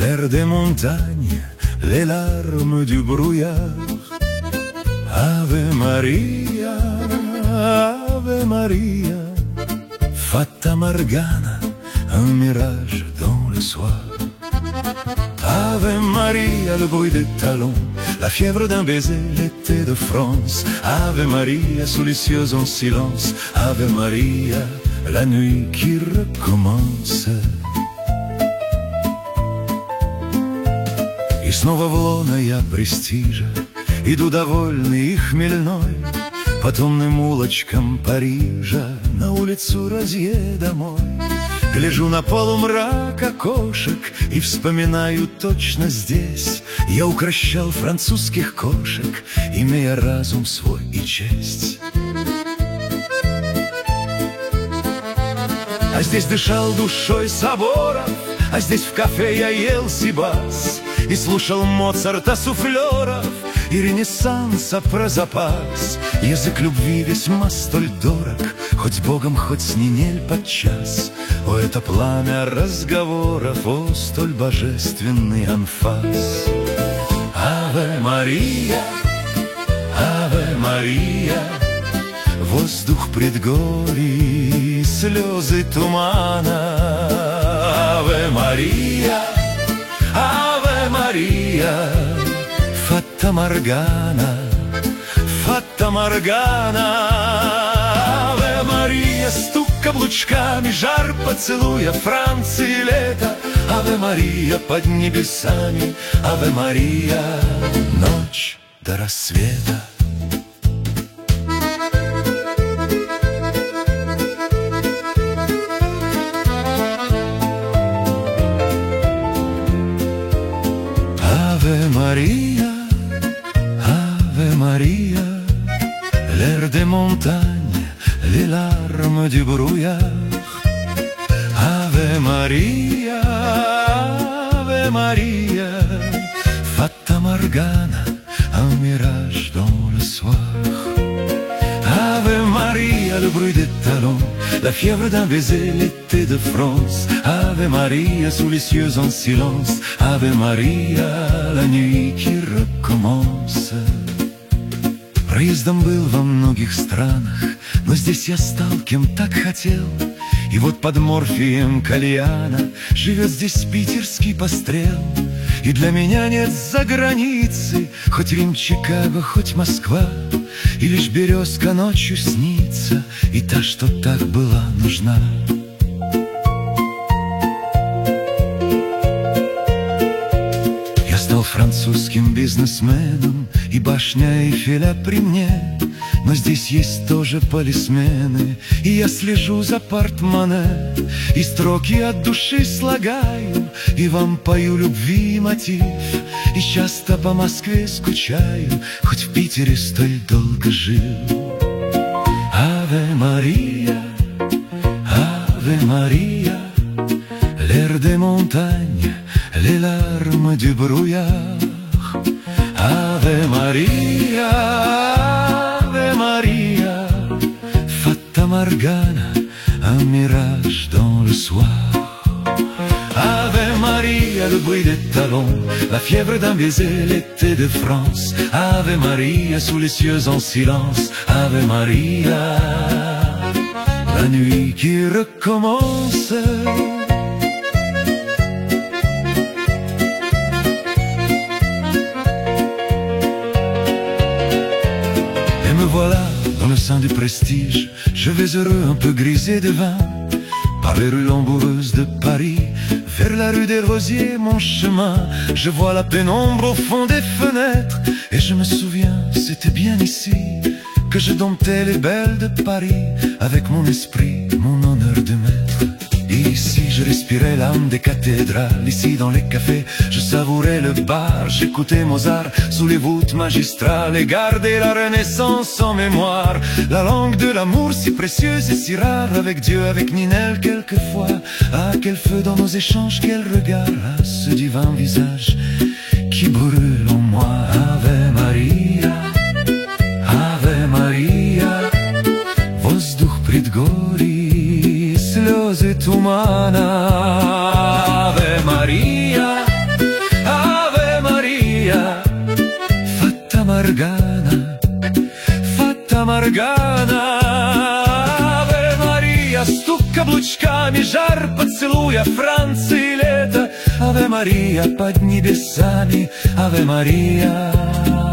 l'air des montagnes, les larmes du brouillard. Ave Maria, Ave Maria, Fata Morgana, un mirage dans le soir. Ave Maria, le bruit des talons, la fièvre d'un baiser, l'été de France. Ave Maria, sous les cieux en silence. Ave Maria, la nuit qui recommence. И снова в лоно я престижа иду довольный и хмельной по томным улочкам Парижа на улицу Розье домой. Гляжу на полумрак окошек и вспоминаю точно здесь я укрощал французских кошек, имея разум свой и честь. А здесь дышал душой соборов, а здесь в кафе я ел сибас и слушал Моцарта суфлеров и Ренессанса про запас. Язык любви весьма столь дорог, хоть Богом, хоть с Нинель подчас. О, это пламя разговоров, о, столь божественный анфас. Аве Мария, Аве Мария, воздух предгорий, слезы тумана. Аве Мария, Аве Мария, Фата Моргана, Фата Моргана. Аве Мария, стук каблучками, жар поцелуя, Франции лето. Аве Мария, под небесами, Аве Мария, ночь до рассвета. Ave Maria, Ave Maria, l'air des montagnes, les larmes du brouillard. Ave Maria, Ave Maria, Fata Morgana, un mirage dans le soir. Ave Maria, le bruit des talons, la fièvre d'un baiser, l'été de France. Ave Maria, sous les cieux en silence. Ave Maria, la nuit qui recommence. Проездом был во многих странах, но здесь я стал, кем так хотел. И вот под морфием кальяна живет здесь питерский пострел. И для меня нет заграницы, хоть Рим, Чикаго, хоть Москва. И лишь березка ночью снится, и та, что так была нужна. Я стал французским бизнесменом, и башня Эйфеля при мне. Но здесь есть тоже полисмены, и я слежу за портмоне. И строки от души слагаю, и вам пою любви мотив. И часто по Москве скучаю, хоть в Питере столь долго жил. Аве Мария, Аве Мария, l'air des montagnes, les larmes du brouillard. Ave Maria, Ave Maria, Fata Morgana, un mirage dans le soir. Ave Maria, le bruit des talons, la fièvre d'un baiser, l'été de France. Ave Maria, sous les cieux en silence. Ave Maria, la nuit qui recommence. Voilà, dans le sein du prestige, je vais heureux, un peu grisé de vin, par les rues lamboureuses de Paris, vers la rue des Rosiers, mon chemin. Je vois la pénombre au fond des fenêtres, et je me souviens, c'était bien ici que je domptais les belles de Paris, avec mon esprit, mon honneur de maître. Ici je respirais l'âme des cathédrales, ici dans les cafés je savourais le bar. J'écoutais Mozart sous les voûtes magistrales et gardais la Renaissance en mémoire. La langue de l'amour si précieuse et si rare, avec Dieu, avec Ninel quelquefois. Ah, quel feu dans nos échanges, quel regard, ah, ce divin visage qui brûle en moi. Ave Maria, Ave Maria, воздух предгорий, слезы тумана. Ave Maria, органа. Аве Мария, стук каблучками, жар поцелуя, Франции лето. Аве Мария под небесами, Аве Мария.